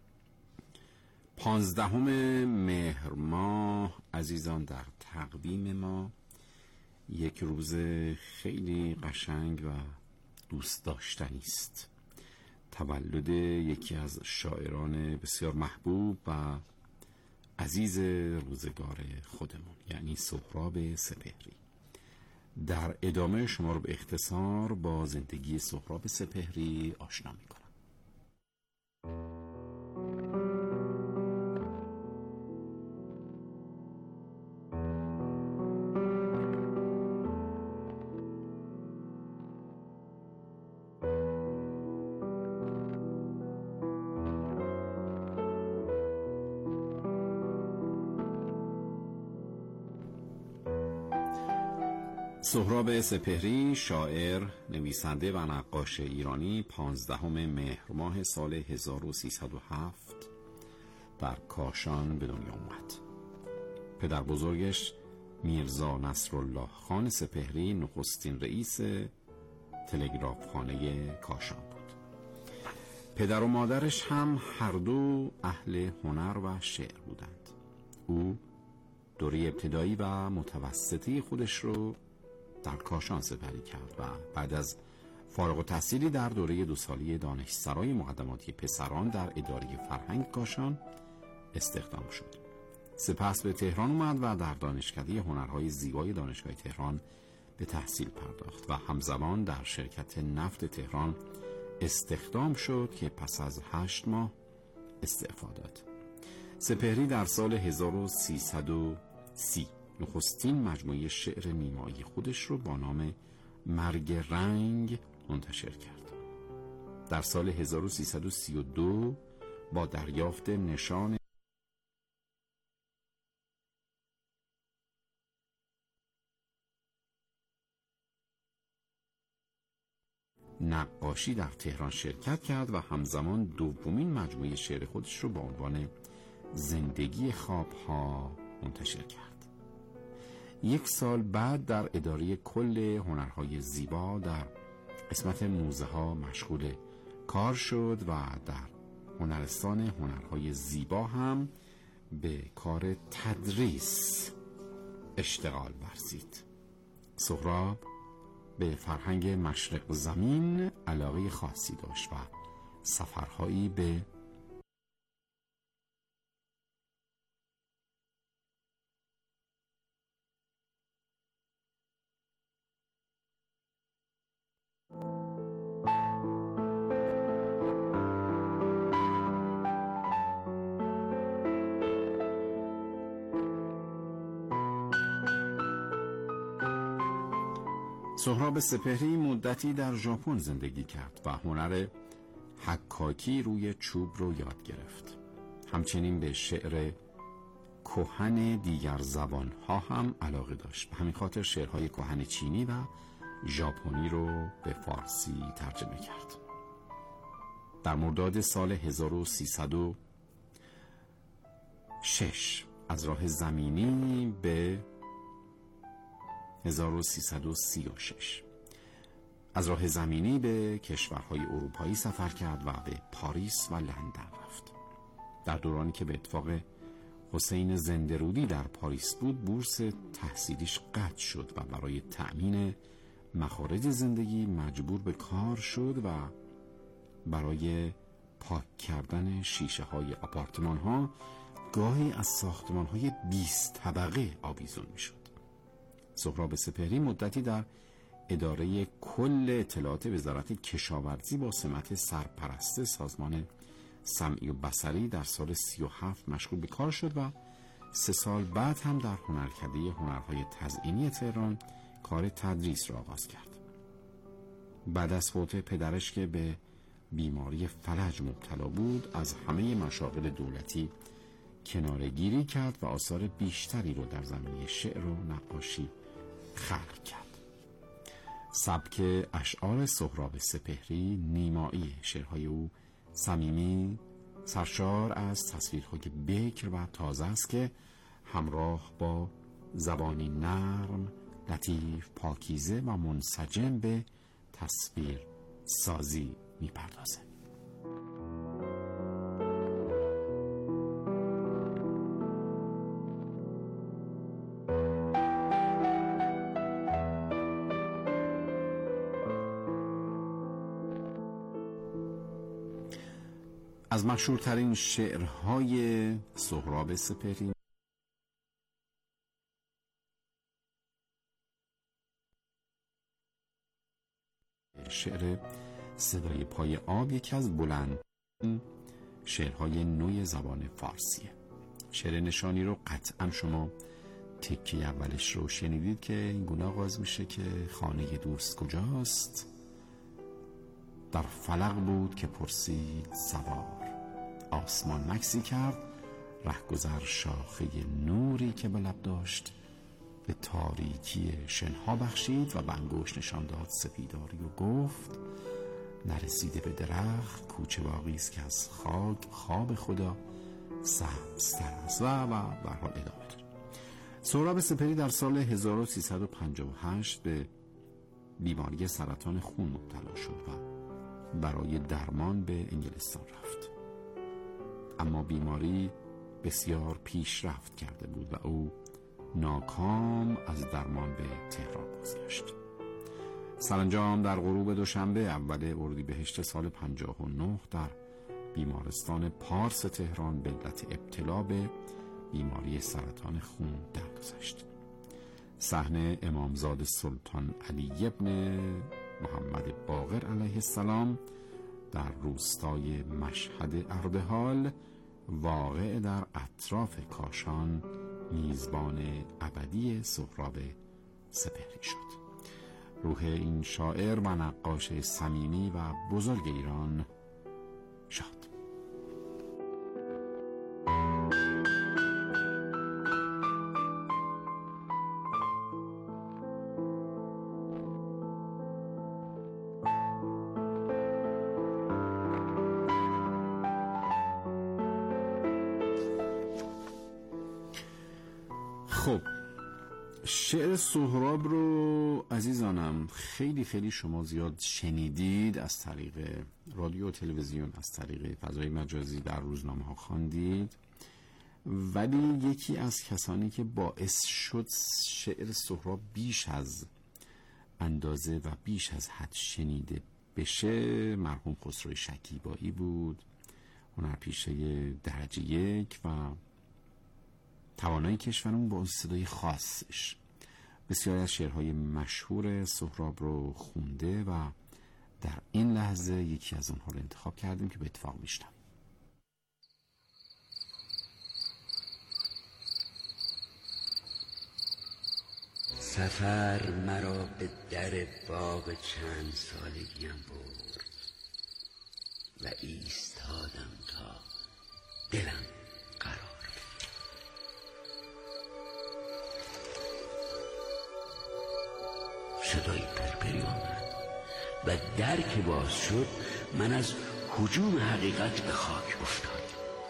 S2: پانزدهم مهر ماه عزیزان، در تقویم ما یک روز خیلی قشنگ و دوست داشتنی است. تولد یکی از شاعران بسیار محبوب و عزیز روزگار خودمون، یعنی سهراب سپهری. در ادامه شما رو به اختصار با زندگی سهراب سپهری آشنا می‌کنم. سهراب سپهری، شاعر، نویسنده و نقاش ایرانی، پانزدهم مهر ماه سال هزار و سیصد و هفت در کاشان به دنیا آمد. پدر بزرگش میرزا نصرالله خان سپهری نخستین رئیس تلگرافخانه کاشان بود. پدر و مادرش هم هر دو اهل هنر و شعر بودند. او دوره ابتدایی و متوسطی خودش رو در کاشان سپری کرد و بعد از فارغ التحصیلی در دوره دو ساله دانشسرای مقدماتی پسران در اداره فرهنگ کاشان استخدام شد. سپس به تهران اومد و در دانشکده هنرهای زیبای دانشگاه تهران به تحصیل پرداخت و همزمان در شرکت نفت تهران استخدام شد که پس از هشت ماه استعفا داد. سپهری در سال هزار و سیصد و سی نخستین مجموعه شعر نیمایی خودش رو با نام مرگ رنگ منتشر کرد. در سال هزار و سیصد و سی و دو با دریافت نشان نقاشی در تهران شرکت کرد و همزمان دومین مجموعه شعر خودش رو با عنوان زندگی خوابها منتشر کرد. یک سال بعد در اداره کل هنرهای زیبا در قسمت موزه ها مشغول کار شد و در هنرستان هنرهای زیبا هم به کار تدریس اشتغال ورزید. سهراب به فرهنگ مشرق زمین علاقه خاصی داشت و سفرهایی به سهراب سپهری مدتی در ژاپن زندگی کرد و هنر حکاکی روی چوب رو یاد گرفت. همچنین به شعر کهن دیگر زبان‌ها هم علاقه داشت. به همین خاطر شعرهای کهن چینی و ژاپنی رو به فارسی ترجمه کرد. در مرداد سال هزار و سیصد و شش از راه زمینی به هزار و سیصد و سی و شش از راه زمینی به کشورهای اروپایی سفر کرد و به پاریس و لندن رفت. در دورانی که به اتفاق حسین زنده‌رودی در پاریس بود، بورس تحصیلیش قطع شد و برای تأمین مخارج زندگی مجبور به کار شد و برای پاک کردن شیشه های آپارتمان ها گاهی از ساختمان های بیست طبقه آویزون می شد. سهراب سپهری مدتی در اداره کل اطلاعات وزارت کشاورزی با سمت سرپرست سازمان سمعی و بصری در سال سی و هفت مشغول به کار شد و سه سال بعد هم در هنرکده هنرهای تزئینی تهران کار تدریس را آغاز کرد. بعد از فوت پدرش که به بیماری فلج مبتلا بود، از همه مشاغل دولتی کناره‌گیری کرد و آثار بیشتری رو در زمینه شعر و نقاشی خلق کرد. سبک اشعار سهراب سپهری نیمایی، شعرهای او صمیمی، سرشار از تصویرهای بکر و تازه است که همراه با زبانی نرم، لطیف، پاکیزه و منسجم به تصویر سازی می‌پردازه. از مشهورترین شعرهای سهراب سپهری شعر صدای پای آب یکی از بلند شعرهای نوی زبان فارسیه. شعر نشانی رو قطعا شما تکه اولش رو شنیدید که این گونه آغاز میشه که خانه دوست کجاست؟ در فلق بود که پرسید سوار، آسمان مکسی کرد رهگذر شاخه نوری که به لب داشت، به تاریکی شنها بخشید و به انگشت نشان داد سپیداری و گفت نرسیده به درخت کوچه باقی است که از خاک خواب خدا سبزتر است و و به حال ادامه داره. سهراب سپهری در سال هزار و سیصد و پنجاه و هشت به بیماری سرطان خون مبتلا شد و برای درمان به انگلستان رفت، اما بیماری بسیار پیشرفت کرده بود و او ناکام از درمان به تهران بازگشت. سرانجام در غروب دوشنبه اول اردیبهشت سال پنجاه و نه در بیمارستان پارس تهران به علت ابتلا به بیماری سرطان خون درگذشت. صحنه امامزاده سلطان علی ابن محمد باقر علیه السلام در روستای مشهد اردهال واقع در اطراف کاشان میزبان ابدی سهراب سپهری شد. روح این شاعر و نقاش صمیمی و بزرگ ایران شاد. خب، شعر سهراب رو عزیزانم خیلی خیلی شما زیاد شنیدید، از طریق رادیو و تلویزیون، از طریق فضای مجازی، در روزنامه ها خواندید، ولی یکی از کسانی که باعث شد شعر سهراب بیش از اندازه و بیش از حد شنیده بشه مرحوم خسرو شکیبایی بود، هنرپیشه درجه یک و توانایی کشورمون با صدای خاصش. بسیاری از شعرهای مشهور سهراب رو خونده و در این لحظه یکی از اونها رو انتخاب کردیم که به اتفاق میشتم.
S4: سفر مرا به در باغ چند سالگیم برد و ایستادم تا دلم قرار. صدای پرپری آمد و در که باز شد من از هجوم حقیقت به خاک افتاد.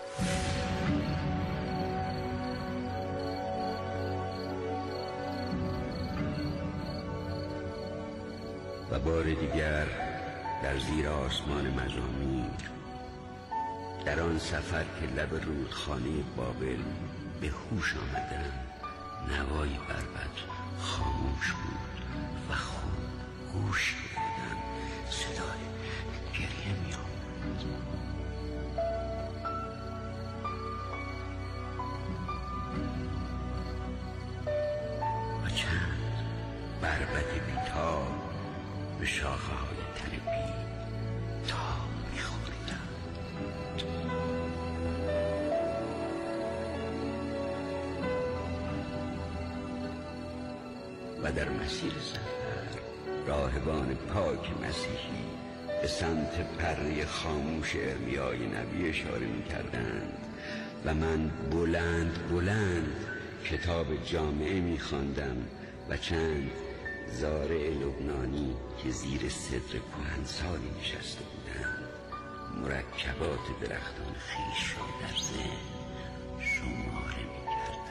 S4: و بار دیگر در زیر آسمان مزامیر در آن سفر که لب رودخانه بابل به هوش آمدم، نوای بربط خاموش بود و خوب گوش دادم صدای گریه می آمد. و چند بربط بیتاب به شاخه های تنبی تا می خوردم. و در مسیر سفر راهبان پاک مسیحی به سمت پره خاموش ارمیای نبی اشاره می کردند و من بلند بلند کتاب جامعه می خواندم و چند زارع لبنانی که زیر صدر کهنسالی نشسته بودند مرکبات درختان خویش را در ذهن شماره می‌کردند.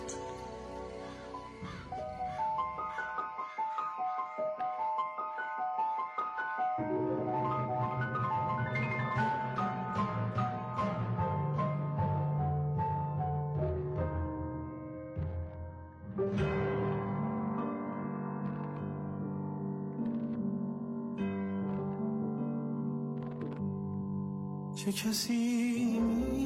S3: چه کسی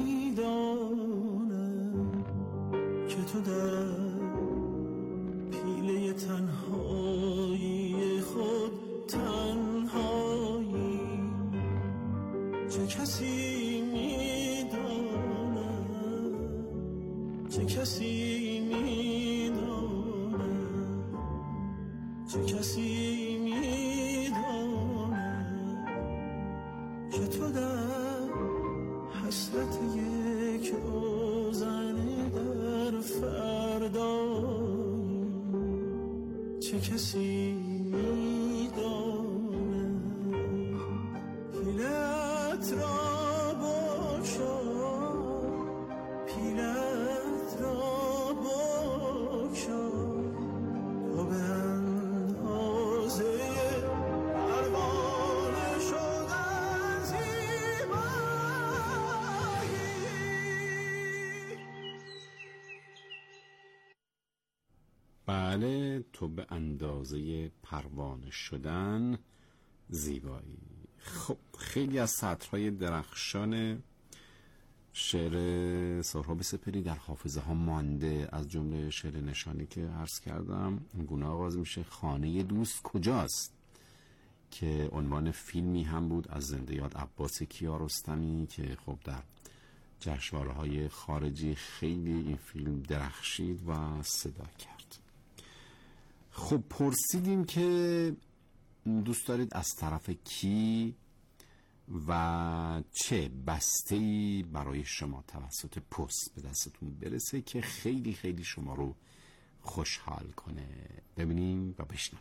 S3: میداند که تو در پیله تنهایی خود تنهایی، چه کسی میداند، چه کسی میداند، چه کسی میداند که تو در حسرت یک روزنه در فردایی، چه کسی میدانه پیلت را بکشا، پیلت را بکشا تا به اندازه پروانه شدن زیبایی.
S2: بله، تو به اندازه پروانه شدن زیبایی. خب خیلی از سطرهای درخشان شعر سهراب سپهری در حافظه ها مانده، از جمله شعر نشانی که عرض کردم. این گونه آغاز میشه: خانه دوست کجاست، که عنوان فیلمی هم بود از زنده یاد عباس کیارستمی که خب در جشنواره‌های خارجی خیلی این فیلم درخشید و صدا کرد. خب پرسیدیم که دوست دارید از طرف کی و چه بسته‌ای برای شما توسط پست به دستتون برسه که خیلی خیلی شما رو خوشحال کنه. ببینیم و بشنویم.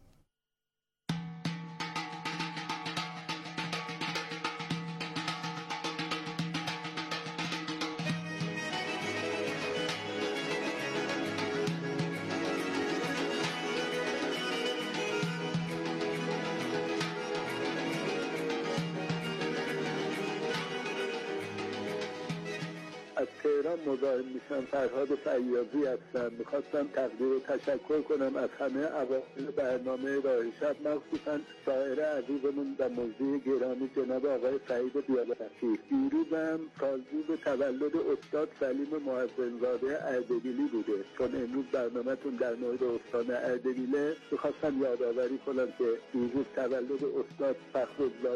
S13: از تهران مزاحم میشم. فرهاد فیاضی هستم. میخواستم تقدیر و تشکر کنم از همه عوامل برنامه راه شب، مخصوصا شاعر عزیزمون و مجری گرامی جناب آقای سعید بیابرکی. دیروزم تازیب تولد استاد سلیم محسن‌زاده اردبیلی بوده. چون امروز برنامه‌تون در مورد استان اردبیله، میخواستم یادآوری کنم که دیروز تولد استاد فخرالله